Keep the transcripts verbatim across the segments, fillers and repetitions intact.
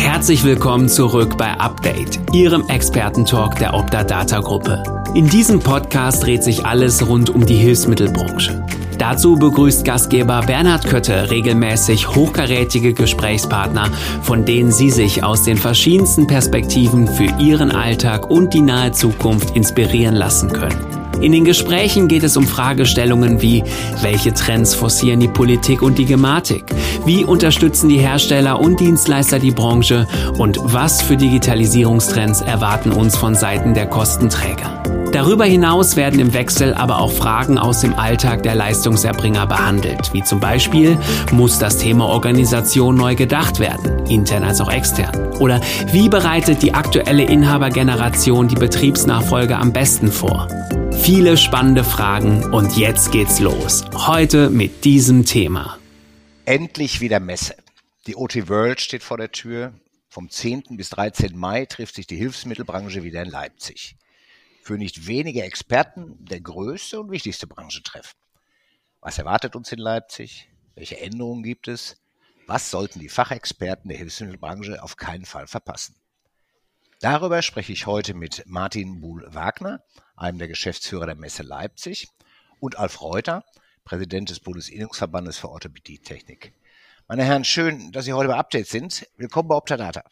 Herzlich willkommen zurück bei Update, Ihrem Expertentalk der Opta-Data-Gruppe. In diesem Podcast dreht sich alles rund um die Hilfsmittelbranche. Dazu begrüßt Gastgeber Bernhard Kötte regelmäßig hochkarätige Gesprächspartner, von denen Sie sich aus den verschiedensten Perspektiven für Ihren Alltag und die nahe Zukunft inspirieren lassen können. In den Gesprächen geht es um Fragestellungen wie: Welche Trends forcieren die Politik und die Gematik? Wie unterstützen die Hersteller und Dienstleister die Branche? Und was für Digitalisierungstrends erwarten uns von Seiten der Kostenträger? Darüber hinaus werden im Wechsel aber auch Fragen aus dem Alltag der Leistungserbringer behandelt, wie zum Beispiel: Muss das Thema Organisation neu gedacht werden, intern als auch extern? Oder wie bereitet die aktuelle Inhabergeneration die Betriebsnachfolge am besten vor? Viele spannende Fragen und jetzt geht's los. Heute mit diesem Thema. Endlich wieder Messe. Die O T World steht vor der Tür. Vom zehnten bis dreizehnten Mai trifft sich die Hilfsmittelbranche wieder in Leipzig. Für nicht wenige Experten der größte und wichtigste Branchentreff. Was erwartet uns in Leipzig? Welche Änderungen gibt es? Was sollten die Fachexperten der Hilfsmittelbranche auf keinen Fall verpassen? Darüber spreche ich heute mit Martin Buhl-Wagner, einem der Geschäftsführer der Messe Leipzig, und Alf Reuter, Präsident des Bundesinnungsverbandes für Orthopädietechnik. Meine Herren, schön, dass Sie heute bei Update sind. Willkommen bei Opta-Data.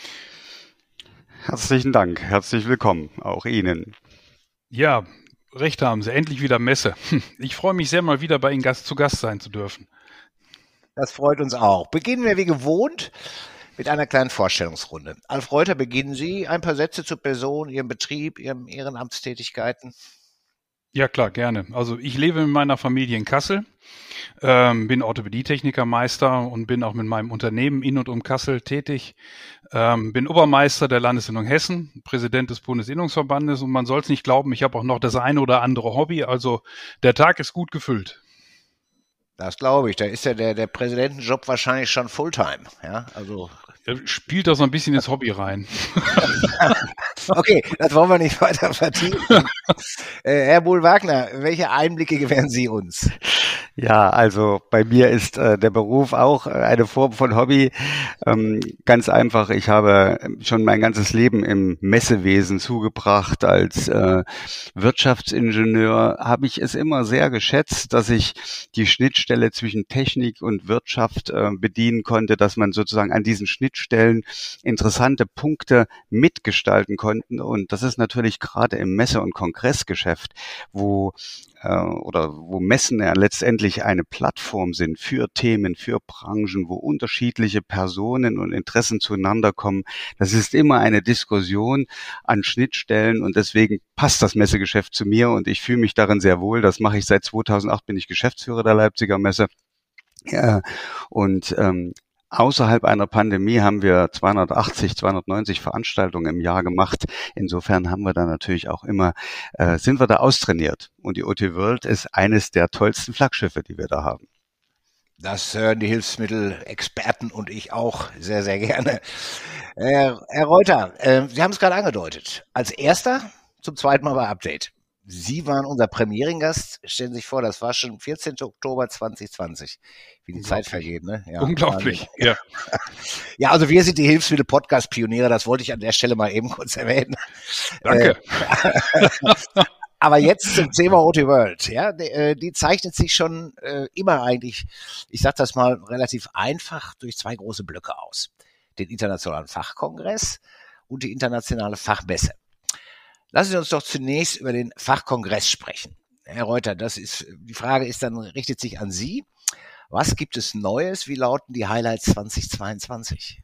Herzlichen Dank, herzlich willkommen, auch Ihnen. Ja, recht haben Sie, endlich wieder Messe. Ich freue mich sehr, mal wieder bei Ihnen Gast, zu Gast sein zu dürfen. Das freut uns auch. Beginnen wir wie gewohnt mit einer kleinen Vorstellungsrunde. Alf Reuter, beginnen Sie. Ein paar Sätze zur Person, Ihrem Betrieb, Ihren Ehrenamtstätigkeiten. Ja klar, gerne. Also ich lebe mit meiner Familie in Kassel, ähm, bin Orthopädietechnikermeister und bin auch mit meinem Unternehmen in und um Kassel tätig. Ähm, bin Obermeister der Landesinnung Hessen, Präsident des Bundesinnungsverbandes, und man soll es nicht glauben, ich habe auch noch das eine oder andere Hobby. Also der Tag ist gut gefüllt. Das glaube ich. Da ist ja der, der Präsidentenjob wahrscheinlich schon Fulltime. Ja, also Er spielt das so ein bisschen ins Hobby rein. Okay, das wollen wir nicht weiter vertiefen. äh, Herr Buhl-Wagner, welche Einblicke gewähren Sie uns? Ja, also bei mir ist äh, der Beruf auch äh, eine Form von Hobby. Ähm, ganz einfach, ich habe schon mein ganzes Leben im Messewesen zugebracht. Als äh, Wirtschaftsingenieur habe ich es immer sehr geschätzt, dass ich die Schnittstelle zwischen Technik und Wirtschaft äh, bedienen konnte, dass man sozusagen an diesen Schnittstellen interessante Punkte mitgestalten konnte. Und das ist natürlich gerade im Messe- und Kongressgeschäft, wo oder wo Messen ja letztendlich eine Plattform sind für Themen, für Branchen, wo unterschiedliche Personen und Interessen zueinander kommen. Das ist immer eine Diskussion an Schnittstellen, und deswegen passt das Messegeschäft zu mir und ich fühle mich darin sehr wohl. Das mache ich seit zweitausendacht, bin ich Geschäftsführer der Leipziger Messe. Ja, und ähm, außerhalb einer Pandemie haben wir zweihundertachtzig, zweihundertneunzig Veranstaltungen im Jahr gemacht. Insofern haben wir da natürlich auch immer, äh, sind wir da austrainiert. Und die O T World ist eines der tollsten Flaggschiffe, die wir da haben. Das hören die Hilfsmittelexperten und ich auch sehr, sehr gerne. Herr, Herr Reuter, äh, Sie haben es gerade angedeutet. Als Erster zum zweiten Mal bei Update. Sie waren unser Premierengast. Stellen Sie sich vor, das war schon vierzehnten Oktober zweitausendzwanzig. Wie die Zeit vergeht, ne? Ja, unglaublich, ja. Ja, also wir sind die Hilfsmittel-Podcast-Pioniere. Das wollte ich an der Stelle mal eben kurz erwähnen. Danke. Äh, aber jetzt zum Thema O T World. Ja, die, die zeichnet sich schon äh, immer eigentlich, ich sag das mal relativ einfach, durch zwei große Blöcke aus. Den Internationalen Fachkongress und die Internationale Fachmesse. Lassen Sie uns doch zunächst über den Fachkongress sprechen. Herr Reuter, das ist, die Frage ist dann, richtet sich an Sie. Was gibt es Neues? Wie lauten die Highlights zweitausendzweiundzwanzig?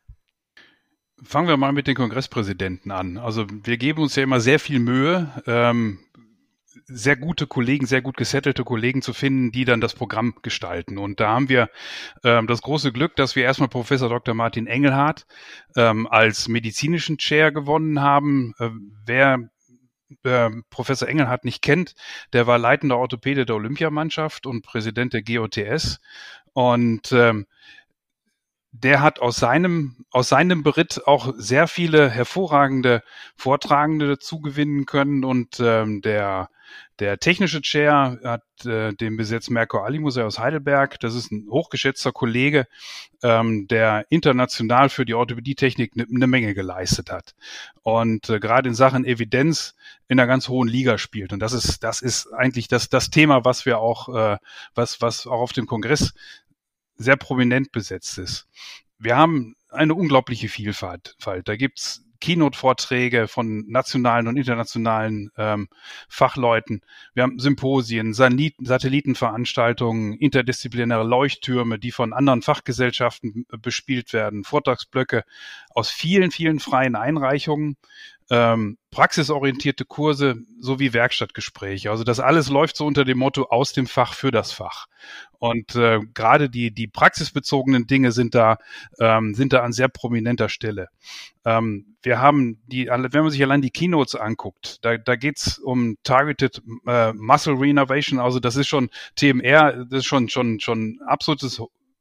Fangen wir mal mit den Kongresspräsidenten an. Also wir geben uns ja immer sehr viel Mühe, ähm, sehr gute Kollegen, sehr gut gesettelte Kollegen zu finden, die dann das Programm gestalten. Und da haben wir ähm, das große Glück, dass wir erstmal Professor Doktor Martin Engelhardt ähm, als medizinischen Chair gewonnen haben. Äh, wer äh, Professor Engelhardt nicht kennt, der war leitender Orthopäde der Olympiamannschaft und Präsident der G O T S. Und ähm, der hat aus seinem, aus seinem Beritt auch sehr viele hervorragende Vortragende dazu gewinnen können und ähm, der Der technische Chair hat äh, den besetzt Mirko Alimus aus Heidelberg. Das ist ein hochgeschätzter Kollege, ähm, der international für die Orthopädietechnik eine ne Menge geleistet hat und äh, gerade in Sachen Evidenz in einer ganz hohen Liga spielt. Und das ist das ist eigentlich das das Thema, was wir auch äh, was was auch auf dem Kongress sehr prominent besetzt ist. Wir haben eine unglaubliche Vielfalt. Da gibt's Keynote-Vorträge von nationalen und internationalen ähm, Fachleuten. Wir haben Symposien, Satellitenveranstaltungen, interdisziplinäre Leuchttürme, die von anderen Fachgesellschaften bespielt werden, Vortragsblöcke aus vielen, vielen freien Einreichungen, ähm, praxisorientierte Kurse sowie Werkstattgespräche. Also das alles läuft so unter dem Motto aus dem Fach für das Fach. Und äh, gerade die die praxisbezogenen Dinge sind da ähm, sind da an sehr prominenter Stelle. Ähm, wir haben die, wenn man sich allein die Keynotes anguckt, da da geht's um Targeted äh, Muscle Reinnervation. Also das ist schon T M R, das ist schon schon schon absolutes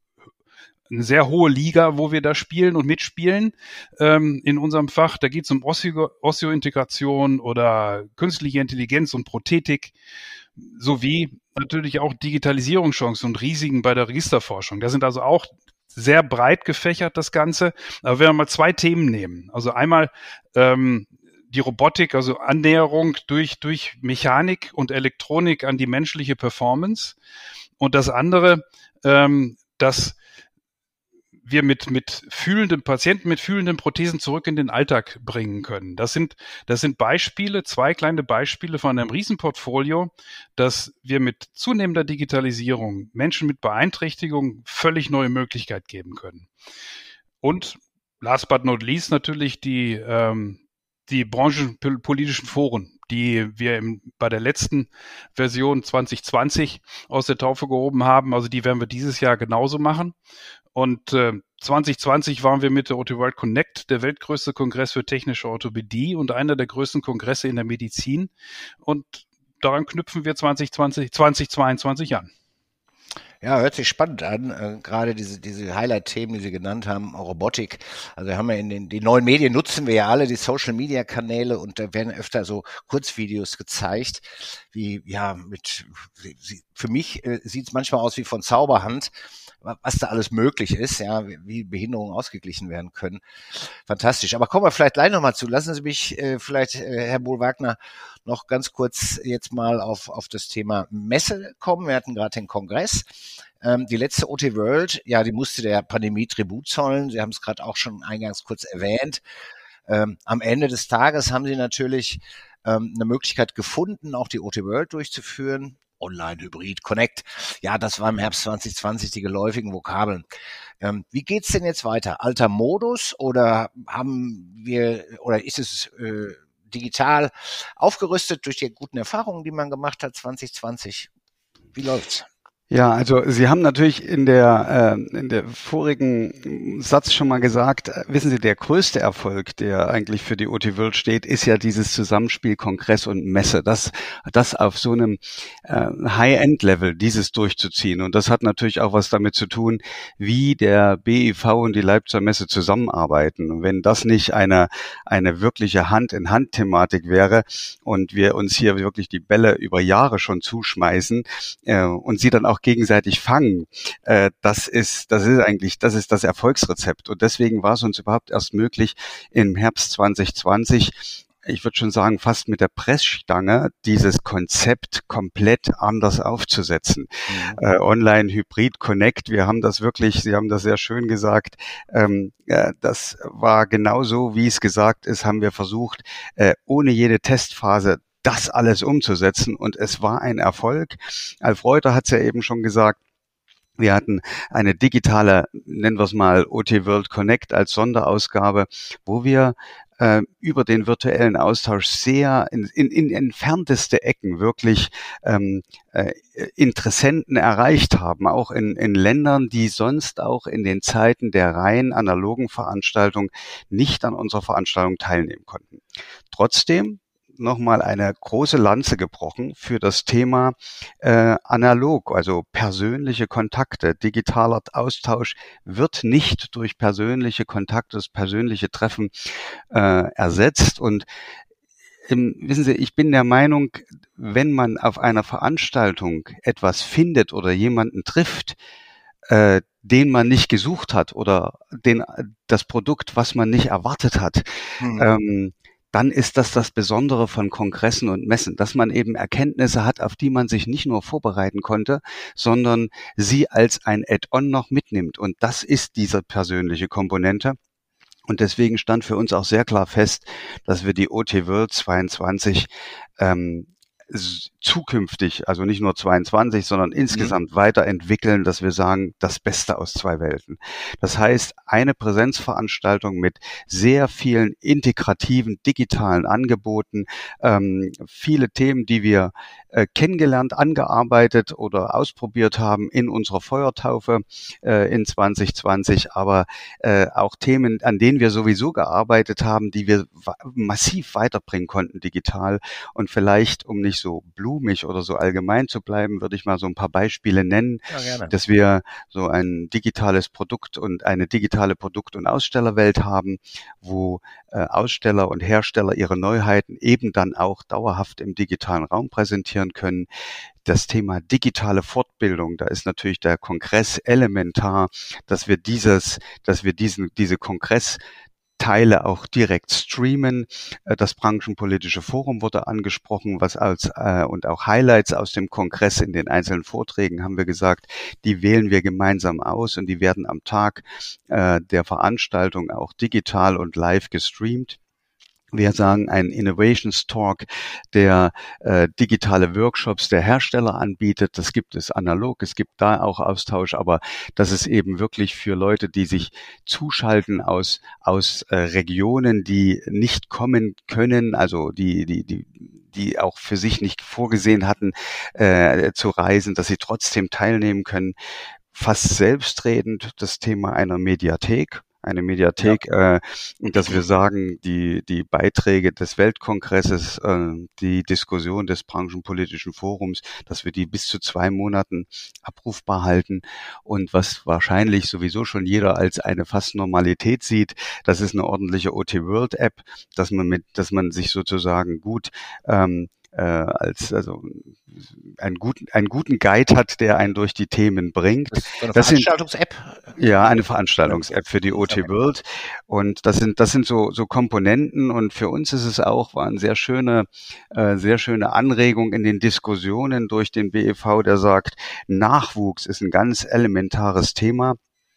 eine sehr hohe Liga, wo wir da spielen und mitspielen ähm, in unserem Fach. Da geht es um Osteo- Osteointegration oder künstliche Intelligenz und Prothetik, sowie natürlich auch Digitalisierungschancen und Risiken bei der Registerforschung. Da sind also auch sehr breit gefächert das Ganze. Aber wenn wir mal zwei Themen nehmen, also einmal ähm, die Robotik, also Annäherung durch durch Mechanik und Elektronik an die menschliche Performance, und das andere, ähm, dass wir mit mit fühlenden Patienten, mit fühlenden Prothesen zurück in den Alltag bringen können. Das sind das sind Beispiele, zwei kleine Beispiele von einem Riesenportfolio, dass wir mit zunehmender Digitalisierung Menschen mit Beeinträchtigung völlig neue Möglichkeit geben können. Und last but not least natürlich die ähm, die branchenpolitischen Foren, die wir im, bei der letzten Version zwanzig zwanzig aus der Taufe gehoben haben. Also die werden wir dieses Jahr genauso machen. Und äh, zwanzig zwanzig waren wir mit der OTWorld Connect, der weltgrößte Kongress für technische Orthopädie und einer der größten Kongresse in der Medizin. Und daran knüpfen wir zwanzig zwanzig, zwanzig zweiundzwanzig an. Ja, hört sich spannend an. Äh, gerade diese, diese Highlight-Themen, die Sie genannt haben, Robotik. Also wir haben ja in den die neuen Medien nutzen wir ja alle, die Social-Media-Kanäle, und da werden öfter so Kurzvideos gezeigt, wie, ja, mit, für mich äh, sieht es manchmal aus wie von Zauberhand, was da alles möglich ist, ja, wie Behinderungen ausgeglichen werden können. Fantastisch. Aber kommen wir vielleicht gleich nochmal zu. Lassen Sie mich äh, vielleicht, äh, Herr Bohl-Wagner, noch ganz kurz jetzt mal auf, auf das Thema Messe kommen. Wir hatten gerade den Kongress. Ähm, die letzte O T World, ja, die musste der Pandemie Tribut zollen. Sie haben es gerade auch schon eingangs kurz erwähnt. Ähm, am Ende des Tages haben Sie natürlich ähm, eine Möglichkeit gefunden, auch die O T World durchzuführen. Online, Hybrid, Connect. Ja, das war im Herbst zwanzig zwanzig die geläufigen Vokabeln. Ähm, wie geht's denn jetzt weiter? Alter Modus oder haben wir, oder ist es äh, digital aufgerüstet durch die guten Erfahrungen, die man gemacht hat zwanzig zwanzig? Wie läuft's? Ja, also Sie haben natürlich in der äh, in der vorigen Satz schon mal gesagt, äh, wissen Sie, der größte Erfolg, der eigentlich für die O T World steht, ist ja dieses Zusammenspiel Kongress und Messe. Das das auf so einem äh, High-End-Level, dieses durchzuziehen. Und das hat natürlich auch was damit zu tun, wie der B I V und die Leipziger Messe zusammenarbeiten. Und wenn das nicht eine eine wirkliche Hand-in-Hand-Thematik wäre und wir uns hier wirklich die Bälle über Jahre schon zuschmeißen äh, und sie dann auch gegenseitig fangen, äh, das ist, das ist eigentlich, das ist das Erfolgsrezept. Und deswegen war es uns überhaupt erst möglich, im Herbst zwanzig zwanzig, ich würde schon sagen, fast mit der Pressstange, dieses Konzept komplett anders aufzusetzen. Mhm. Äh, Online, Hybrid, Connect, wir haben das wirklich, Sie haben das sehr schön gesagt, ähm, äh, das war genauso, wie es gesagt ist, haben wir versucht, äh, ohne jede Testphase das alles umzusetzen, und es war ein Erfolg. Alf Reuter hat es ja eben schon gesagt, wir hatten eine digitale, nennen wir es mal O T World Connect als Sonderausgabe, wo wir äh, über den virtuellen Austausch sehr in, in, in entfernteste Ecken wirklich ähm, äh, Interessenten erreicht haben, auch in, in Ländern, die sonst auch in den Zeiten der rein analogen Veranstaltung nicht an unserer Veranstaltung teilnehmen konnten. Trotzdem, nochmal eine große Lanze gebrochen für das Thema äh, analog, also persönliche Kontakte. Digitaler Austausch wird nicht durch persönliche Kontakte, das persönliche Treffen äh, ersetzt. Und im, wissen Sie, ich bin der Meinung, wenn man auf einer Veranstaltung etwas findet oder jemanden trifft, äh, den man nicht gesucht hat oder den, das Produkt, was man nicht erwartet hat, mhm. ähm, dann ist das das Besondere von Kongressen und Messen, dass man eben Erkenntnisse hat, auf die man sich nicht nur vorbereiten konnte, sondern sie als ein Add-on noch mitnimmt. Und das ist diese persönliche Komponente. Und deswegen stand für uns auch sehr klar fest, dass wir die O T World zweiundzwanzig ähm, zukünftig, also nicht nur zweiundzwanzig, sondern insgesamt mhm. weiterentwickeln, dass wir sagen, das Beste aus zwei Welten. Das heißt, eine Präsenzveranstaltung mit sehr vielen integrativen digitalen Angeboten, ähm, viele Themen, die wir äh, kennengelernt, angearbeitet oder ausprobiert haben in unserer Feuertaufe äh, in zwanzig zwanzig, aber äh, auch Themen, an denen wir sowieso gearbeitet haben, die wir wa- massiv weiterbringen konnten digital. Und vielleicht, um nicht so blumig oder so allgemein zu bleiben, würde ich mal so ein paar Beispiele nennen, ja, gerne. Dass wir so ein digitales Produkt und eine digitale Produkt- und Ausstellerwelt haben, wo äh, Aussteller und Hersteller ihre Neuheiten eben dann auch dauerhaft im digitalen Raum präsentieren können. Das Thema digitale Fortbildung, da ist natürlich der Kongress elementar, dass wir dieses, dass wir diesen, diese Kongress Teile auch direkt streamen. Das Branchenpolitische Forum wurde angesprochen, was als äh, und auch Highlights aus dem Kongress in den einzelnen Vorträgen haben wir gesagt, die wählen wir gemeinsam aus und die werden am Tag äh, der Veranstaltung auch digital und live gestreamt. Wir sagen ein Innovations Talk, der äh, digitale Workshops der Hersteller anbietet. Das gibt es analog, es gibt da auch Austausch, aber das ist eben wirklich für Leute, die sich zuschalten aus aus äh, Regionen, die nicht kommen können, also die die die die auch für sich nicht vorgesehen hatten, äh, zu reisen, dass sie trotzdem teilnehmen können. Fast selbstredend das Thema einer Mediathek. Eine Mediathek, ja. äh, dass wir sagen, die die Beiträge des Weltkongresses, äh, die Diskussion des Branchenpolitischen Forums, dass wir die bis zu zwei Monaten abrufbar halten. Und was wahrscheinlich sowieso schon jeder als eine fast Normalität sieht, das ist eine ordentliche O T World App, dass man mit, dass man sich sozusagen gut ähm, äh, als also einen guten einen guten Guide hat, der einen durch die Themen bringt. Das ist so eine Veranstaltungs-App? Ja, eine Veranstaltungs-App für die O T World. Und das sind das sind so so Komponenten. Und für uns ist es auch war eine sehr schöne äh, sehr schöne Anregung in den Diskussionen durch den B E V, der sagt, Nachwuchs ist ein ganz elementares Thema.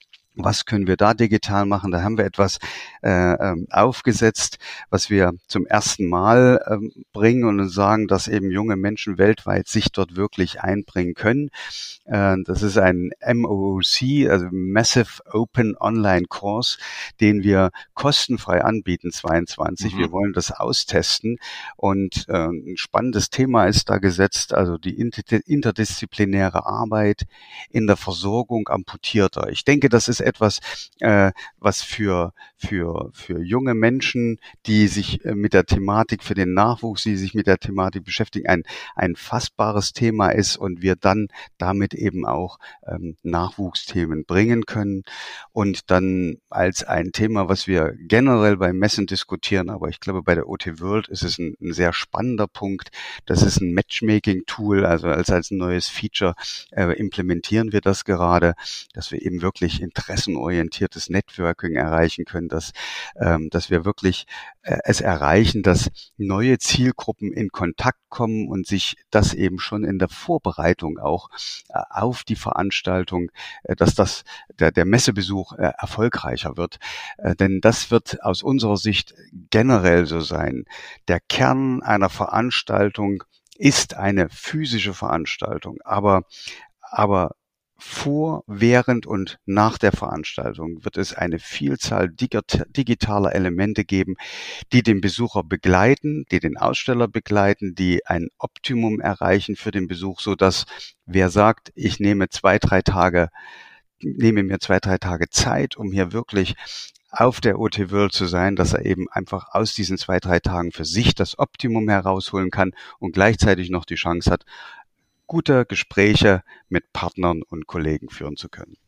Was können wir da digital machen? Da haben wir etwas äh, ähm, aufgesetzt, was wir zum ersten Mal ähm, bringen und sagen, dass eben junge Menschen weltweit sich dort wirklich einbringen können. Äh, das ist ein M O O C, also Massive Open Online Course, den wir kostenfrei anbieten, zweiundzwanzig. Mhm. Wir wollen das austesten und äh, ein spannendes Thema ist da gesetzt, also die inter- interdisziplinäre Arbeit in der Versorgung Amputierter. Ich denke, das ist etwas, äh, was für für für junge Menschen, die sich äh, mit der Thematik, für den Nachwuchs, die sich mit der Thematik beschäftigen, ein ein fassbares Thema ist und wir dann damit eben auch ähm, Nachwuchsthemen bringen können und dann als ein Thema, was wir generell bei Messen diskutieren, aber ich glaube, bei der O T World ist es ein, ein sehr spannender Punkt. Das ist ein Matchmaking-Tool, also als als ein neues Feature äh, implementieren wir das gerade, dass wir eben wirklich interessenorientiertes Networking erreichen können, dass, ähm, dass wir wirklich äh, es erreichen, dass neue Zielgruppen in Kontakt kommen und sich das eben schon in der Vorbereitung auch äh, auf die Veranstaltung, äh, dass das der, der Messebesuch äh, erfolgreicher wird. Äh, denn das wird aus unserer Sicht generell so sein. Der Kern einer Veranstaltung ist eine physische Veranstaltung, aber aber vor, während und nach der Veranstaltung wird es eine Vielzahl digitaler Elemente geben, die den Besucher begleiten, die den Aussteller begleiten, die ein Optimum erreichen für den Besuch, so dass wer sagt, ich nehme zwei, drei Tage, nehme mir zwei, drei Tage Zeit, um hier wirklich auf der O T World zu sein, dass er eben einfach aus diesen zwei, drei Tagen für sich das Optimum herausholen kann und gleichzeitig noch die Chance hat, gute Gespräche mit Partnern und Kollegen führen zu können.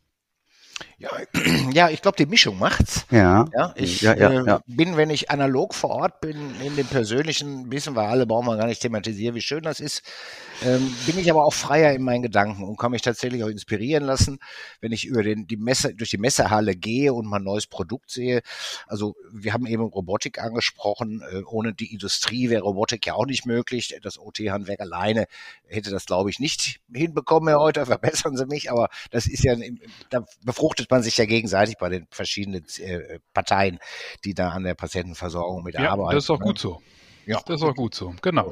Ja, ja, ich glaube, die Mischung macht's. Ja. Ja, ich ja, ja, äh, ja. bin, wenn ich analog vor Ort bin, in dem Persönlichen, wissen wir alle, brauchen wir gar nicht thematisieren, wie schön das ist, ähm, bin ich aber auch freier in meinen Gedanken und kann mich tatsächlich auch inspirieren lassen, wenn ich über den, die Messe, durch die Messehalle gehe und mal ein neues Produkt sehe. Also wir haben eben Robotik angesprochen. Äh, ohne die Industrie wäre Robotik ja auch nicht möglich. Das O T-Handwerk alleine hätte das, glaube ich, nicht hinbekommen, Herr Reuter, verbessern Sie mich, aber das ist ja, da befruchtet man sich ja gegenseitig bei den verschiedenen äh, Parteien, die da an der Patientenversorgung mit ja, arbeiten. Das ist auch gut so. Ja. Das ist auch gut so, genau.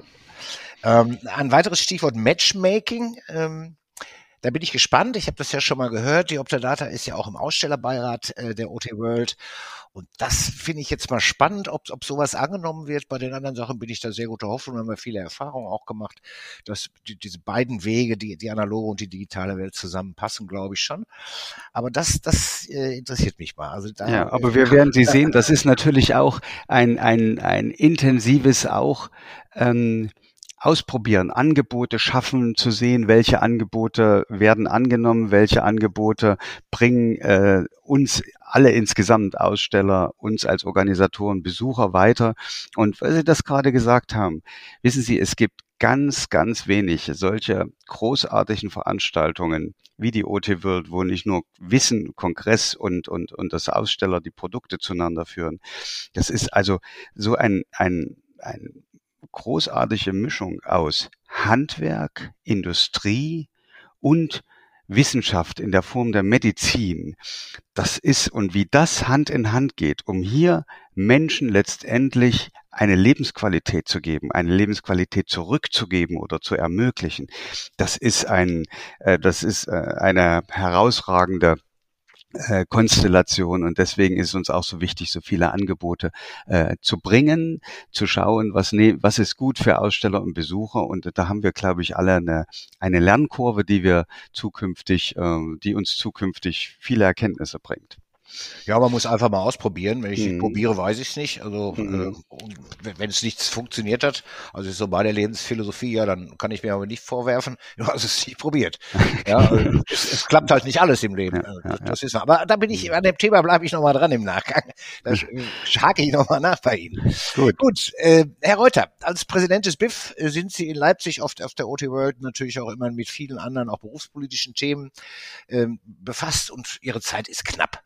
Ähm, ein weiteres Stichwort Matchmaking. Ähm, da bin ich gespannt. Ich habe das ja schon mal gehört. Die Optadata ist ja auch im Ausstellerbeirat äh, der O T World. Und das finde ich jetzt mal spannend, ob, ob sowas angenommen wird. Bei den anderen Sachen bin ich da sehr guter Hoffnung. Wir haben ja viele Erfahrungen auch gemacht, dass die, diese beiden Wege, die, die analoge und die digitale Welt zusammenpassen, glaube ich schon. Aber das, das äh, interessiert mich mal. Also da, ja, aber wir werden Sie sehen, das ist natürlich auch ein, ein, ein intensives auch ähm, Ausprobieren, Angebote schaffen, zu sehen, welche Angebote werden angenommen, welche Angebote bringen äh, uns alle insgesamt, Aussteller, uns als Organisatoren, Besucher weiter. Und weil Sie das gerade gesagt haben, wissen Sie, es gibt ganz, ganz wenig solche großartigen Veranstaltungen wie die O T World, wo nicht nur Wissen, Kongress und, und, und das Aussteller die Produkte zueinander führen. Das ist also so ein, ein, ein großartige Mischung aus Handwerk, Industrie und Wissenschaft in der Form der Medizin. Das ist, und wie das Hand in Hand geht, um hier Menschen letztendlich eine Lebensqualität zu geben, eine Lebensqualität zurückzugeben oder zu ermöglichen. Das ist ein, äh, das ist äh, eine herausragende Äh, Konstellation, und deswegen ist es uns auch so wichtig, so viele Angebote äh, zu bringen, zu schauen, was ne, was ist gut für Aussteller und Besucher, und da haben wir, glaube ich, alle eine eine Lernkurve, die wir zukünftig, äh, die uns zukünftig viele Erkenntnisse bringt. Ja, man muss einfach mal ausprobieren. Wenn ich es Mhm. probiere, weiß ich es nicht. Also Mhm. äh, wenn es nichts funktioniert hat, also ist so meine Lebensphilosophie, ja, dann kann ich mir aber nicht vorwerfen, du hast es nicht probiert. Ja, also, es, es klappt halt nicht alles im Leben. Ja, ja, das, das ist, aber da bin ich, an dem Thema bleibe ich nochmal dran im Nachgang. Da hake ich nochmal nach bei Ihnen. Gut. Gut, äh, Herr Reuter, als Präsident des B I F äh, sind Sie in Leipzig oft auf der O T World natürlich auch immer mit vielen anderen, auch berufspolitischen Themen äh, befasst, und Ihre Zeit ist knapp.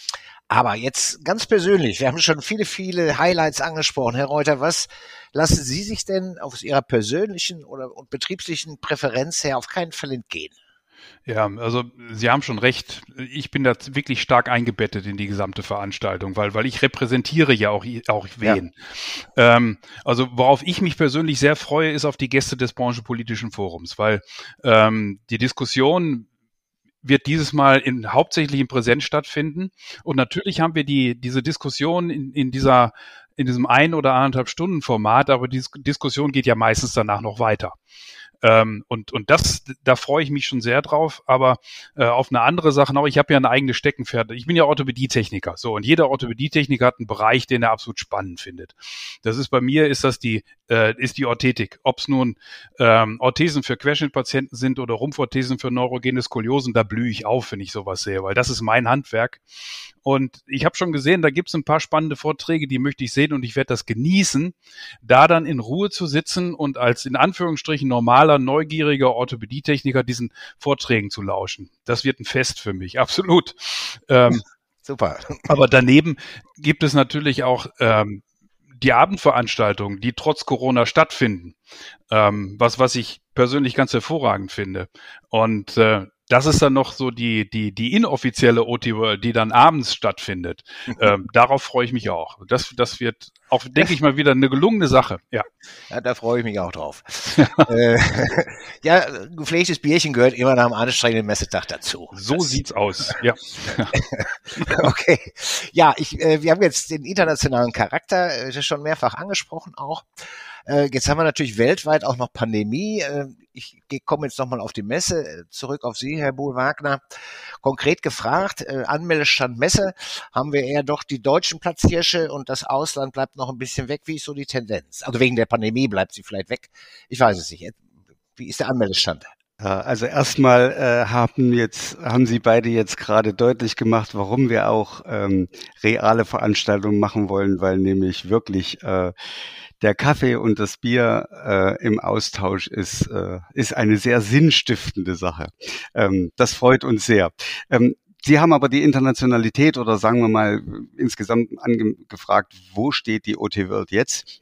Aber jetzt ganz persönlich, wir haben schon viele, viele Highlights angesprochen. Herr Reuter, was lassen Sie sich denn aus Ihrer persönlichen oder und betrieblichen Präferenz her auf keinen Fall entgehen? Ja, also Sie haben schon recht. Ich bin da wirklich stark eingebettet in die gesamte Veranstaltung, weil, weil ich repräsentiere ja auch, auch wen. Ja. Ähm, also worauf ich mich persönlich sehr freue, ist auf die Gäste des Branchenpolitischen Forums, weil ähm, die Diskussion wird dieses Mal in, hauptsächlich in Präsenz stattfinden. Und natürlich haben wir die, diese Diskussion in, in dieser, in diesem ein- oder anderthalb Stunden Format, aber die Diskussion geht ja meistens danach noch weiter. Ähm, und, und das, da freue ich mich schon sehr drauf, aber äh, auf eine andere Sache noch, ich habe ja eine eigene Steckenpferd. Ich bin ja Orthopädietechniker, so, und jeder Orthopädietechniker hat einen Bereich, den er absolut spannend findet. Das ist bei mir, ist das die, äh, ist die Orthetik. Ob es nun ähm, Orthesen für Querschnittpatienten sind oder Rumpforthesen für neurogene Skoliosen, da blühe ich auf, wenn ich sowas sehe, weil das ist mein Handwerk. Und ich habe schon gesehen, da gibt es ein paar spannende Vorträge, die möchte ich sehen, und ich werde das genießen, da dann in Ruhe zu sitzen und als in Anführungsstrichen normaler, neugieriger Orthopädietechniker diesen Vorträgen zu lauschen. Das wird ein Fest für mich, absolut. Ähm, Super. Aber daneben gibt es natürlich auch ähm, die Abendveranstaltungen, die trotz Corona stattfinden, ähm, was, was ich persönlich ganz hervorragend finde. Und äh, das ist dann noch so die, die, die inoffizielle O T World, die dann abends stattfindet. Ähm, darauf freue ich mich auch. Das, das wird auch, denke ich mal, wieder eine gelungene Sache. Ja, ja, da freue ich mich auch drauf. äh, ja, gepflegtes Bierchen gehört immer nach einem anstrengenden Messetag dazu. So das sieht's aus. Ja. Okay. Ja, ich, äh, wir haben jetzt den internationalen Charakter äh, schon mehrfach angesprochen auch. Äh, jetzt haben wir natürlich weltweit auch noch Pandemie. Äh, ich komme jetzt nochmal auf die Messe zurück, auf Sie, Herr Bohl-Wagner. Konkret gefragt, äh, Anmeldestand Messe, haben wir eher doch die deutschen Platzhirsche und das Ausland bleibt noch ein bisschen weg. Wie ist so die Tendenz? Also wegen der Pandemie bleibt sie vielleicht weg. Ich weiß es nicht. Wie ist der Anmeldestand? Ja, also erstmal äh, haben jetzt haben Sie beide jetzt gerade deutlich gemacht, warum wir auch ähm, reale Veranstaltungen machen wollen, weil nämlich wirklich äh, der Kaffee und das Bier äh, im Austausch ist äh, ist eine sehr sinnstiftende Sache. Ähm, das freut uns sehr. Ähm, Sie haben aber die Internationalität oder sagen wir mal insgesamt angefragt, wo steht die O T World jetzt?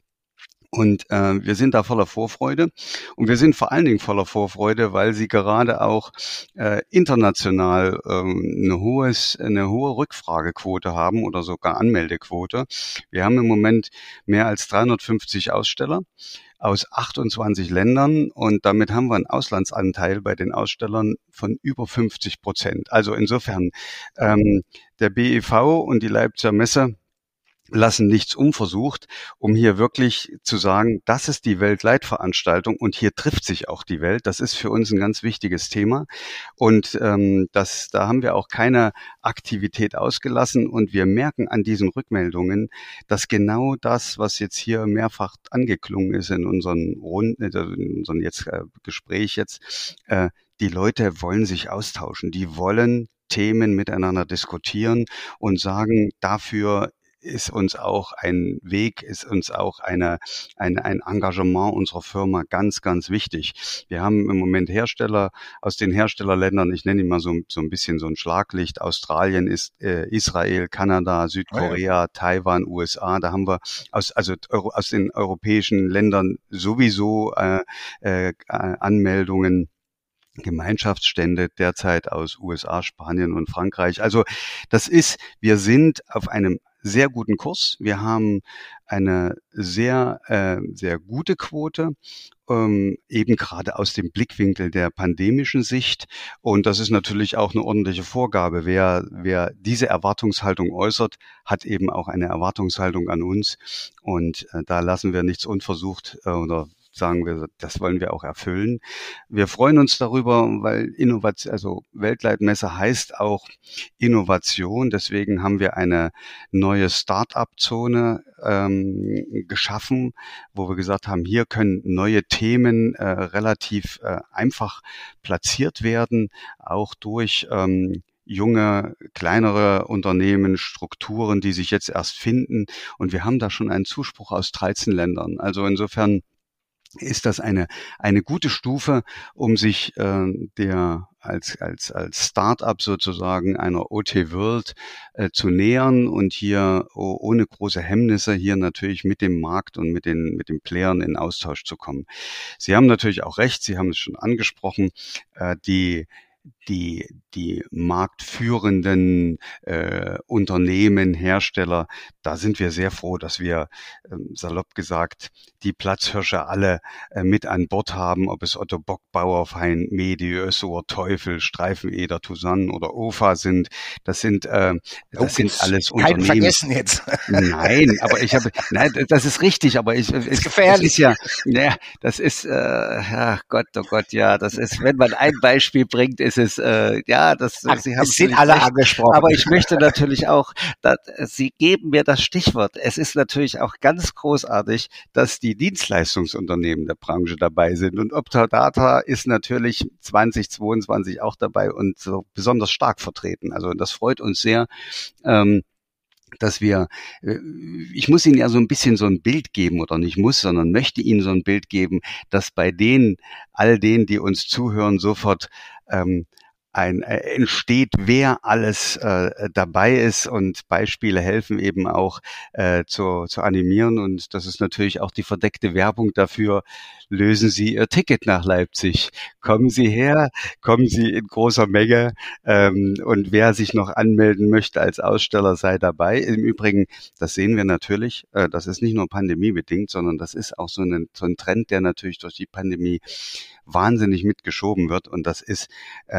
Und äh, wir sind da voller Vorfreude und wir sind vor allen Dingen voller Vorfreude, weil sie gerade auch äh, international ähm, eine, hohes, eine hohe Rückfragequote haben oder sogar Anmeldequote. Wir haben im Moment mehr als dreihundertfünfzig Aussteller aus achtundzwanzig Ländern und damit haben wir einen Auslandsanteil bei den Ausstellern von über fünfzig Prozent. Also insofern ähm, der B E V und die Leipziger Messe lassen nichts unversucht, um hier wirklich zu sagen, das ist die Weltleitveranstaltung und hier trifft sich auch die Welt. Das ist für uns ein ganz wichtiges Thema und ähm, das, da haben wir auch keine Aktivität ausgelassen und wir merken an diesen Rückmeldungen, dass genau das, was jetzt hier mehrfach angeklungen ist in unseren Runden, in unserem jetzt äh, Gespräch jetzt, äh, die Leute wollen sich austauschen, die wollen Themen miteinander diskutieren und sagen, dafür ist uns auch ein Weg, ist uns auch eine, eine, ein Engagement unserer Firma ganz, ganz wichtig. Wir haben im Moment Hersteller aus den Herstellerländern, ich nenne ihn mal so, so ein bisschen so ein Schlaglicht, Australien, ist, äh, Israel, Kanada, Südkorea, oh ja. Taiwan, U S A, da haben wir aus, also Euro, aus den europäischen Ländern sowieso äh, äh, Anmeldungen. Gemeinschaftsstände derzeit aus U S A, Spanien und Frankreich. Also das ist, wir sind auf einem sehr guten Kurs. Wir haben eine sehr, äh, sehr gute Quote, ähm, eben gerade aus dem Blickwinkel der pandemischen Sicht. Und das ist natürlich auch eine ordentliche Vorgabe. Wer, wer diese Erwartungshaltung äußert, hat eben auch eine Erwartungshaltung an uns. Und äh, da lassen wir nichts unversucht äh, oder sagen wir, das wollen wir auch erfüllen. Wir freuen uns darüber, weil Innovation, also Weltleitmesse heißt auch Innovation. Deswegen haben wir eine neue Start-up-Zone ähm, geschaffen, wo wir gesagt haben, hier können neue Themen äh, relativ äh, einfach platziert werden, auch durch ähm, junge, kleinere Unternehmen, Strukturen, die sich jetzt erst finden. Und wir haben da schon einen Zuspruch aus dreizehn Ländern. Also insofern ist das eine eine gute Stufe, um sich äh, der als als als Start-up sozusagen einer O T World äh, zu nähern und hier oh, ohne große Hemmnisse hier natürlich mit dem Markt und mit den mit den Playern in Austausch zu kommen. Sie haben natürlich auch recht, Sie haben es schon angesprochen, äh, die die die marktführenden äh, Unternehmen, Hersteller, da sind wir sehr froh, dass wir ähm, salopp gesagt die Platzhirsche alle äh, mit an Bord haben, ob es Otto Bock, Bauerfeind, Medi, Össower, Teufel, Streifeneder, Tusan oder O F A sind. Das sind äh, das oh, sind alles Unternehmen. Keinen vergessen jetzt. Nein, aber ich habe, nein, das ist richtig, aber ich, das ist gefährlich. Das ist ja, naja, das ist, äh, ach Gott, oh Gott, ja, das ist, wenn man ein Beispiel bringt, ist es, äh, ja, das, Ach, Sie haben es sind alle recht, angesprochen. Aber ich möchte natürlich auch, dass, Sie geben mir das Stichwort. Es ist natürlich auch ganz großartig, dass die Dienstleistungsunternehmen der Branche dabei sind und Optadata ist natürlich zwanzig zweiundzwanzig auch dabei und so besonders stark vertreten. Also das freut uns sehr. Ähm, dass wir, ich muss Ihnen ja so ein bisschen so ein Bild geben oder nicht muss, sondern möchte Ihnen so ein Bild geben, dass bei denen, all denen, die uns zuhören, sofort ähm, ein äh, entsteht, wer alles äh, dabei ist und Beispiele helfen eben auch äh, zu, zu animieren und das ist natürlich auch die verdeckte Werbung dafür. Lösen Sie Ihr Ticket nach Leipzig. Kommen Sie her, kommen Sie in großer Menge ähm, und wer sich noch anmelden möchte als Aussteller, sei dabei. Im Übrigen, das sehen wir natürlich, äh, das ist nicht nur pandemiebedingt, sondern das ist auch so ein, so ein Trend, der natürlich durch die Pandemie wahnsinnig mitgeschoben wird und das ist äh, eine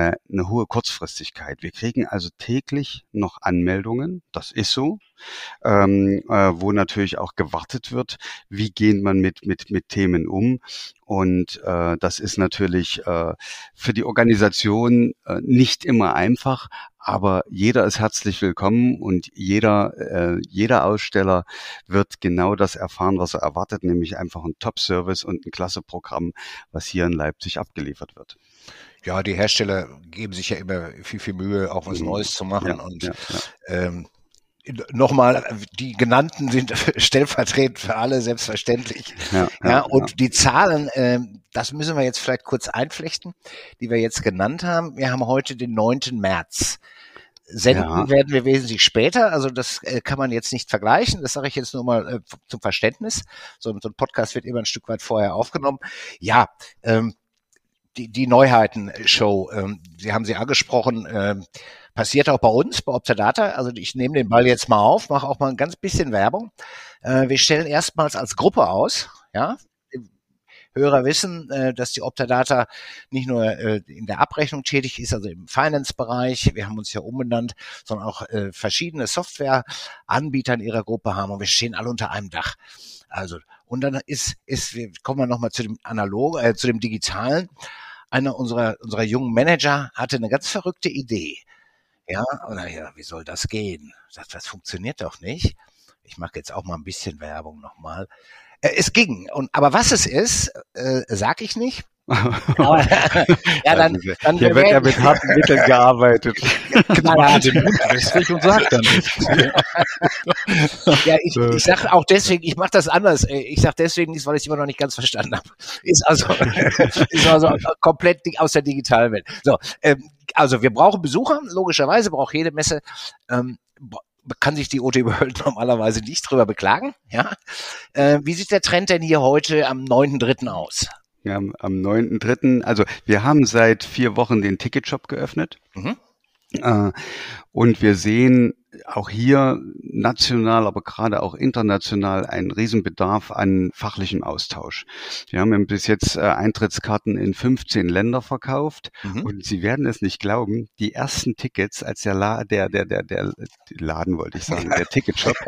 eine hohe Kurzfristigkeit. Wir kriegen also täglich noch Anmeldungen, das ist so, ähm, äh, wo natürlich auch gewartet wird, wie geht man mit mit mit Themen um. Und äh, das ist natürlich äh, für die Organisation äh, nicht immer einfach, aber jeder ist herzlich willkommen und jeder äh, jeder Aussteller wird genau das erfahren, was er erwartet, nämlich einfach ein Top-Service und ein klasse Programm, was hier in Leipzig abgeliefert wird. Ja, die Hersteller geben sich ja immer viel, viel Mühe, auch was Neues zu machen. Ja, und ja, ja. Ähm, nochmal, die genannten sind stellvertretend für alle, selbstverständlich. Ja, ja, ja, und ja. die Zahlen, ähm, das müssen wir jetzt vielleicht kurz einflechten, die wir jetzt genannt haben. Wir haben heute den neunten März. Senden Ja. werden wir wesentlich später, also das äh, kann man jetzt nicht vergleichen, das sage ich jetzt nur mal äh, zum Verständnis. So, so ein Podcast wird immer ein Stück weit vorher aufgenommen. Ja, ähm, die, die Neuheiten-Show, ähm, Sie haben sie angesprochen, ähm, passiert auch bei uns, bei Optadata. Also ich nehme den Ball jetzt mal auf, mache auch mal ein ganz bisschen Werbung. Äh, wir stellen erstmals als Gruppe aus, ja. Hörer wissen, äh, dass die Optadata nicht nur äh, in der Abrechnung tätig ist, also im Finance-Bereich, wir haben uns ja umbenannt, sondern auch äh, verschiedene Softwareanbieter in ihrer Gruppe haben und wir stehen alle unter einem Dach. Also, und dann ist, ist, wir kommen wir nochmal zu dem Analog, äh, zu dem Digitalen. Einer unserer, unserer jungen Manager hatte eine ganz verrückte Idee. Ja, und dann, ja, wie soll das gehen? Das, das funktioniert doch nicht. Ich mache jetzt auch mal ein bisschen Werbung nochmal. Äh, es ging. Und, aber was es ist, äh, sag ich nicht. Aber, ja, dann, dann Hier wird ja mit harten Mitteln gearbeitet. Knallhart den Mund wässrig und sagt dann nichts. Ja, ich, ich sage auch deswegen, ich mache das anders. Ich sage deswegen nichts, weil ich es immer noch nicht ganz verstanden habe. Ist also, ist also komplett aus der digitalen Welt. So, ähm, also wir brauchen Besucher, logischerweise braucht jede Messe, ähm, kann sich die O T World normalerweise nicht drüber beklagen. Ja, äh, wie sieht der Trend denn hier heute am neunten dritten aus? Ja, am, am neunten dritten Also wir haben seit vier Wochen den Ticketshop geöffnet. Mhm. Äh, und wir sehen auch hier national, aber gerade auch international einen Riesenbedarf an fachlichem Austausch. Wir haben bis jetzt äh, Eintrittskarten in fünfzehn Länder verkauft Mhm. und Sie werden es nicht glauben, die ersten Tickets, als der La der der der der Laden wollte ich sagen, der Ticketshop,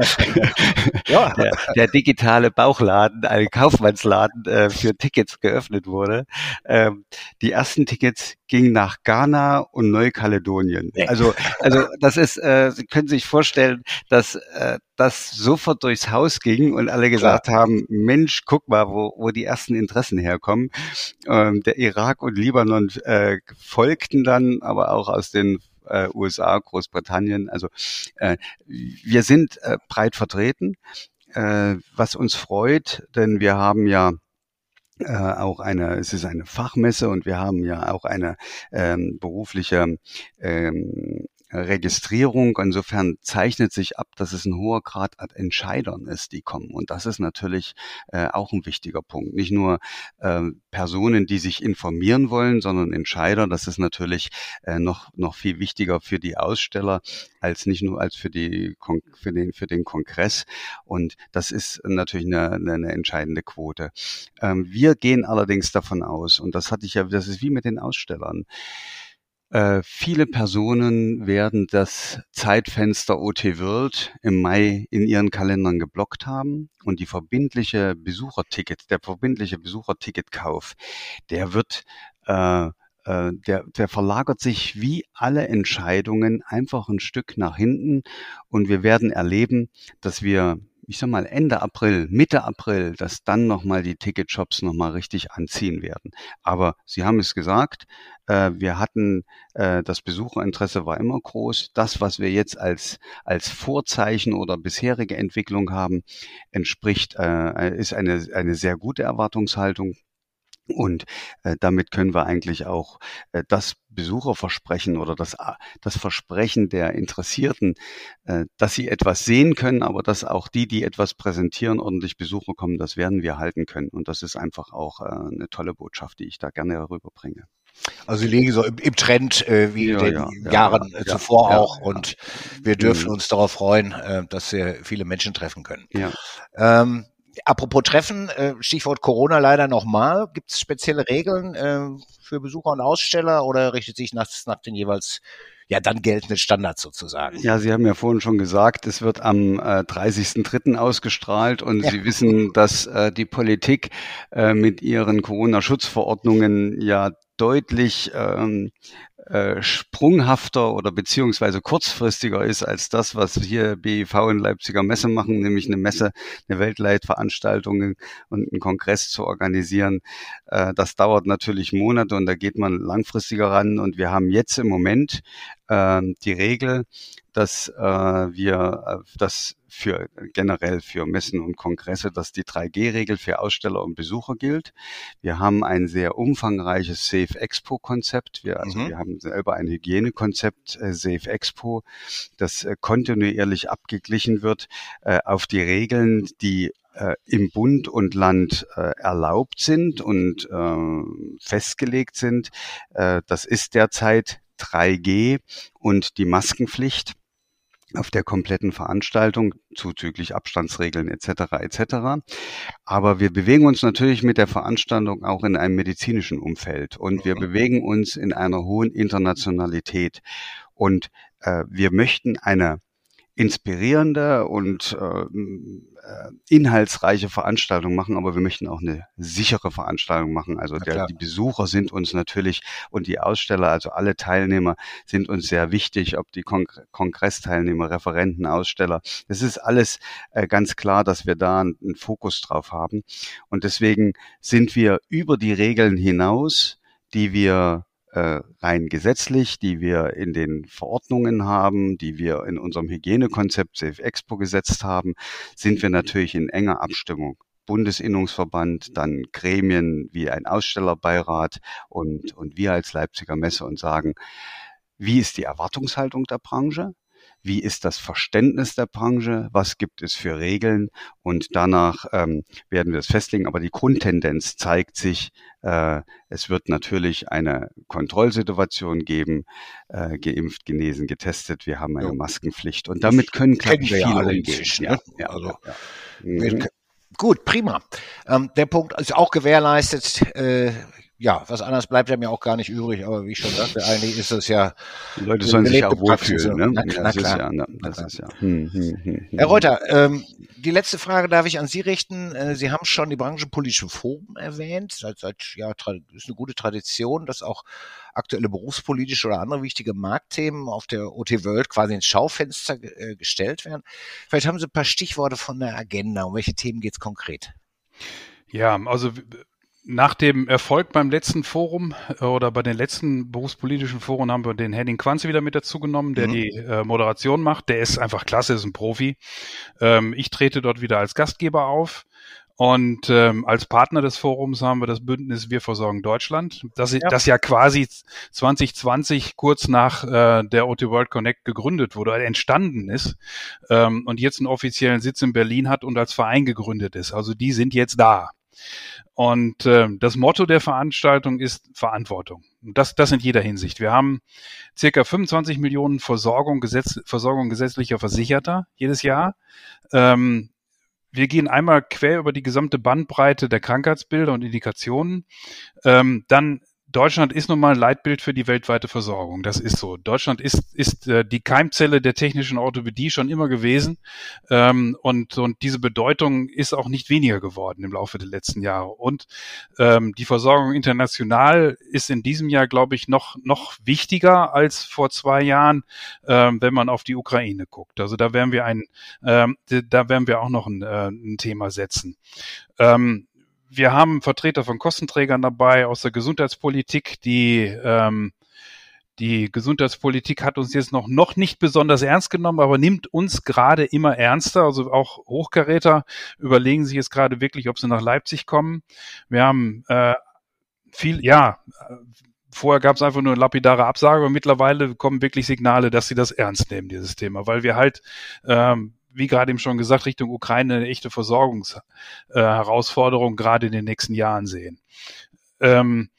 Ja. der, der digitale Bauchladen, ein Kaufmannsladen äh, für Tickets geöffnet wurde. Ähm, die ersten Tickets gingen nach Ghana und Neukaledonien. Also also das ist, äh, Sie können sich vorstellen, dass äh, das sofort durchs Haus ging und alle gesagt Klar. haben, Mensch, guck mal, wo, wo die ersten Interessen herkommen. Ähm, der Irak und Libanon äh, folgten dann, aber auch aus den äh, U S A, Großbritannien. Also äh, wir sind äh, breit vertreten, äh, was uns freut, denn wir haben ja äh, auch eine, es ist eine Fachmesse und wir haben ja auch eine ähm, berufliche ähm, Registrierung. Insofern zeichnet sich ab, dass es ein hoher Grad an Entscheidern ist, die kommen. Und das ist natürlich äh, auch ein wichtiger Punkt. Nicht nur äh, Personen, die sich informieren wollen, sondern Entscheider. Das ist natürlich äh, noch noch viel wichtiger für die Aussteller als nicht nur als für die für den für den Kongress. Und das ist natürlich eine, eine entscheidende Quote. Ähm, wir gehen allerdings davon aus, und das hatte ich ja, das ist wie mit den Ausstellern. Äh, viele Personen werden das Zeitfenster O T World im Mai in ihren Kalendern geblockt haben und die verbindliche Besucherticket, der verbindliche Besucherticketkauf, der wird, äh, äh, der, der verlagert sich wie alle Entscheidungen einfach ein Stück nach hinten und wir werden erleben, dass wir ich sag mal Ende April, Mitte April, dass dann nochmal die Ticketshops nochmal richtig anziehen werden. Aber Sie haben es gesagt, äh, wir hatten, äh, das Besucherinteresse war immer groß. Das, was wir jetzt als als Vorzeichen oder bisherige Entwicklung haben, entspricht, äh, ist eine eine sehr gute Erwartungshaltung. Und äh, damit können wir eigentlich auch äh, das Besucherversprechen oder das, das Versprechen der Interessierten, äh, dass sie etwas sehen können, aber dass auch die, die etwas präsentieren, ordentlich Besucher kommen, das werden wir halten können. Und das ist einfach auch äh, eine tolle Botschaft, die ich da gerne rüberbringe. Also Sie liegen so im, im Trend äh, wie Ja, in den ja, ja, Jahren ja, äh, zuvor ja, auch ja. und wir dürfen Mhm. uns darauf freuen, äh, dass wir viele Menschen treffen können. Ja. Ähm, Apropos Treffen, äh, Stichwort Corona leider nochmal. Gibt es spezielle Regeln äh, für Besucher und Aussteller oder richtet sich nach, nach den jeweils ja dann geltenden Standards sozusagen? Ja, Sie haben ja vorhin schon gesagt, es wird am äh, dreißigsten dritten ausgestrahlt und ja. Sie wissen, dass äh, die Politik äh, mit ihren Corona-Schutzverordnungen ja deutlich ähm, äh, sprunghafter oder beziehungsweise kurzfristiger ist als das, was hier B I V in Leipziger Messe machen, nämlich eine Messe, eine Weltleitveranstaltung und einen Kongress zu organisieren. Äh, das dauert natürlich Monate und da geht man langfristiger ran und wir haben jetzt im Moment äh, die Regel, dass äh, wir äh, das für generell für Messen und Kongresse, dass die drei G Regel für Aussteller und Besucher gilt. Wir haben ein sehr umfangreiches Safe Expo Konzept. Wir, also mhm. wir haben selber ein Hygienekonzept, äh, Safe Expo, das äh, kontinuierlich abgeglichen wird äh, auf die Regeln, die äh, im Bund und Land äh, erlaubt sind und äh, festgelegt sind. Äh, das ist derzeit drei G und die Maskenpflicht auf der kompletten Veranstaltung, zuzüglich Abstandsregeln et cetera et cetera. Aber wir bewegen uns natürlich mit der Veranstaltung auch in einem medizinischen Umfeld und wir bewegen uns in einer hohen Internationalität. Und äh, wir möchten eine inspirierende und äh, inhaltsreiche Veranstaltung machen, aber wir möchten auch eine sichere Veranstaltung machen. Also der, die Besucher sind uns natürlich und die Aussteller, also alle Teilnehmer sind uns sehr wichtig, ob die Kon- Kongressteilnehmer, Referenten, Aussteller. Das ist alles äh, ganz klar, dass wir da einen, einen Fokus drauf haben. Und deswegen sind wir über die Regeln hinaus, die wir Äh, rein gesetzlich, die wir in den Verordnungen haben, die wir in unserem Hygienekonzept Safe Expo gesetzt haben, sind wir natürlich in enger Abstimmung. Bundesinnungsverband, dann Gremien wie ein Ausstellerbeirat und, und wir als Leipziger Messe und sagen, wie ist die Erwartungshaltung der Branche? Wie ist das Verständnis der Branche? Was gibt es für Regeln? Und danach ähm, werden wir es festlegen. Aber die Grundtendenz zeigt sich, äh, es wird natürlich eine Kontrollsituation geben, äh, geimpft, genesen, getestet. Wir haben eine ja. Maskenpflicht. Und damit können, glaube ich, viele ja umgehen. Inzwischen, ja, ne? ja, also, ja, ja. Mhm. Gut, prima. Ähm, der Punkt ist auch gewährleistet. Äh, ja, was anderes bleibt ja mir auch gar nicht übrig, aber wie ich schon sagte, eigentlich ist es ja... Die Leute sollen sich ja auch wohlfühlen, ne? Na, ja, na das klar. Ist ja, na, das ist ja. Hm, hm, hm, Herr Reuter, ähm, die letzte Frage darf ich an Sie richten. Äh, Sie haben schon die branchenpolitische Forum erwähnt. Seit, seit ja, ist eine gute Tradition, dass auch aktuelle berufspolitische oder andere wichtige Marktthemen auf der O T World quasi ins Schaufenster äh, gestellt werden. Vielleicht haben Sie ein paar Stichworte von der Agenda. Um welche Themen geht es konkret? Ja, also nach dem Erfolg beim letzten Forum äh, oder bei den letzten berufspolitischen Foren haben wir den Henning Quanze wieder mit dazu genommen, der mhm. die äh, Moderation macht. Der ist einfach klasse, ist ein Profi. Ähm, ich trete dort wieder als Gastgeber auf. Und ähm, als Partner des Forums haben wir das Bündnis Wir versorgen Deutschland, das ja, das ja quasi zwanzig zwanzig kurz nach äh, der O T World Connect gegründet wurde, entstanden ist ähm, und jetzt einen offiziellen Sitz in Berlin hat und als Verein gegründet ist. Also die sind jetzt da. Und äh, das Motto der Veranstaltung ist Verantwortung. Und das, das in jeder Hinsicht. Wir haben circa fünfundzwanzig Millionen Versorgung, Gesetz, Versorgung gesetzlicher Versicherter jedes Jahr. Ähm, wir gehen einmal quer über die gesamte Bandbreite der Krankheitsbilder und Indikationen. Ähm, dann Deutschland ist nun mal ein Leitbild für die weltweite Versorgung. Das ist so. Deutschland ist ist äh, die Keimzelle der technischen Orthopädie schon immer gewesen. Ähm, und, und diese Bedeutung ist auch nicht weniger geworden im Laufe der letzten Jahre. Und ähm, die Versorgung international ist in diesem Jahr, glaube ich, noch noch wichtiger als vor zwei Jahren, ähm, wenn man auf die Ukraine guckt. Also da werden wir ein, ähm, da werden wir auch noch ein, äh, ein Thema setzen. Ähm, Wir haben Vertreter von Kostenträgern dabei aus der Gesundheitspolitik. Die ähm, die Gesundheitspolitik hat uns jetzt noch noch nicht besonders ernst genommen, aber nimmt uns gerade immer ernster. Also auch Hochkaräter überlegen sich jetzt gerade wirklich, ob sie nach Leipzig kommen. Wir haben äh, viel, ja, vorher gab es einfach nur eine lapidare Absage, aber mittlerweile kommen wirklich Signale, dass sie das ernst nehmen, dieses Thema, weil wir halt ähm, wie gerade eben schon gesagt, Richtung Ukraine eine echte Versorgungsherausforderung äh, gerade in den nächsten Jahren sehen. Ähm,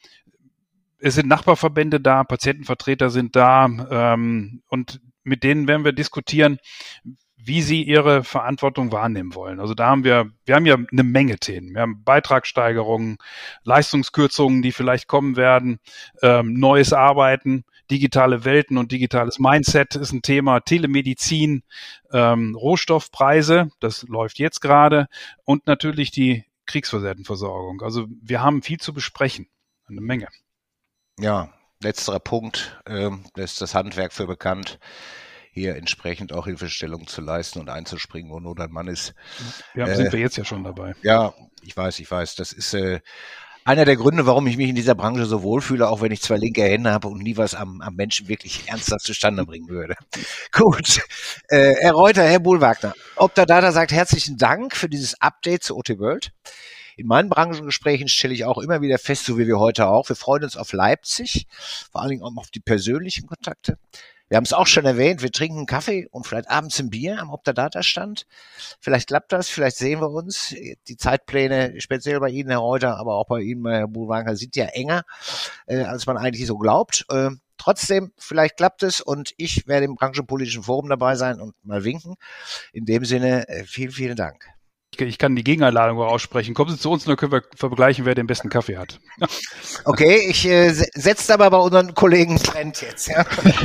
es sind Nachbarverbände da, Patientenvertreter sind da ähm, und mit denen werden wir diskutieren, wie sie ihre Verantwortung wahrnehmen wollen. Also da haben wir, wir haben ja eine Menge Themen. Wir haben Beitragssteigerungen, Leistungskürzungen, die vielleicht kommen werden, ähm, neues Arbeiten, digitale Welten und digitales Mindset ist ein Thema, Telemedizin, ähm, Rohstoffpreise, das läuft jetzt gerade, und natürlich die Kriegsversehrtenversorgung. Also wir haben viel zu besprechen, eine Menge. Ja, letzterer Punkt, ähm, da ist das Handwerk für bekannt, hier entsprechend auch Hilfestellung zu leisten und einzuspringen, wo Not ein Mann ist. Ja, äh, sind wir jetzt ja schon dabei. Ja, ich weiß, ich weiß. Das ist äh, einer der Gründe, warum ich mich in dieser Branche so wohlfühle, auch wenn ich zwei linke Hände habe und nie was am, am Menschen wirklich ernsthaft zustande bringen würde. Gut. Äh, Herr Reuter, Herr Buhlwagner, Optadata sagt herzlichen Dank für dieses Update zu O T World. In meinen Branchengesprächen stelle ich auch immer wieder fest, so wie wir heute auch, wir freuen uns auf Leipzig, vor allen Dingen auch auf die persönlichen Kontakte. Wir haben es auch schon erwähnt, wir trinken einen Kaffee und vielleicht abends ein Bier am Optadata-Stand. Vielleicht klappt das, vielleicht sehen wir uns. Die Zeitpläne, speziell bei Ihnen, Herr Reuter, aber auch bei Ihnen, Herr Buhlwagner, sind ja enger, äh, als man eigentlich so glaubt. Äh, trotzdem, vielleicht klappt es und ich werde im Branchenpolitischen Forum dabei sein und mal winken. In dem Sinne, äh, vielen, vielen Dank. Ich kann die Gegeneinladung aussprechen. Kommen Sie zu uns und dann können wir vergleichen, wer den besten Kaffee hat. Okay, ich äh, setze aber bei unseren Kollegen Trend jetzt. Ja.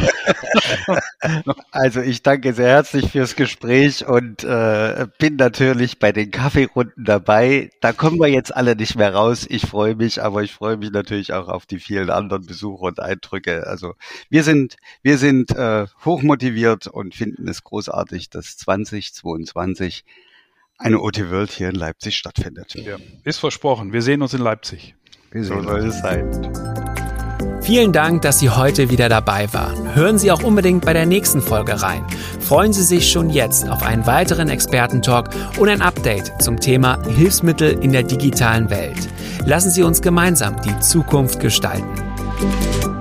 Also ich danke sehr herzlich fürs Gespräch und äh, bin natürlich bei den Kaffeerunden dabei. Da kommen wir jetzt alle nicht mehr raus. Ich freue mich, aber ich freue mich natürlich auch auf die vielen anderen Besuche und Eindrücke. Also wir sind wir sind äh, hochmotiviert und finden es großartig, dass zwanzig zweiundzwanzig eine O T World hier in Leipzig stattfindet. Ja, ist versprochen. Wir sehen uns in Leipzig. So soll es sein. Vielen Dank, dass Sie heute wieder dabei waren. Hören Sie auch unbedingt bei der nächsten Folge rein. Freuen Sie sich schon jetzt auf einen weiteren Expertentalk und ein Update zum Thema Hilfsmittel in der digitalen Welt. Lassen Sie uns gemeinsam die Zukunft gestalten.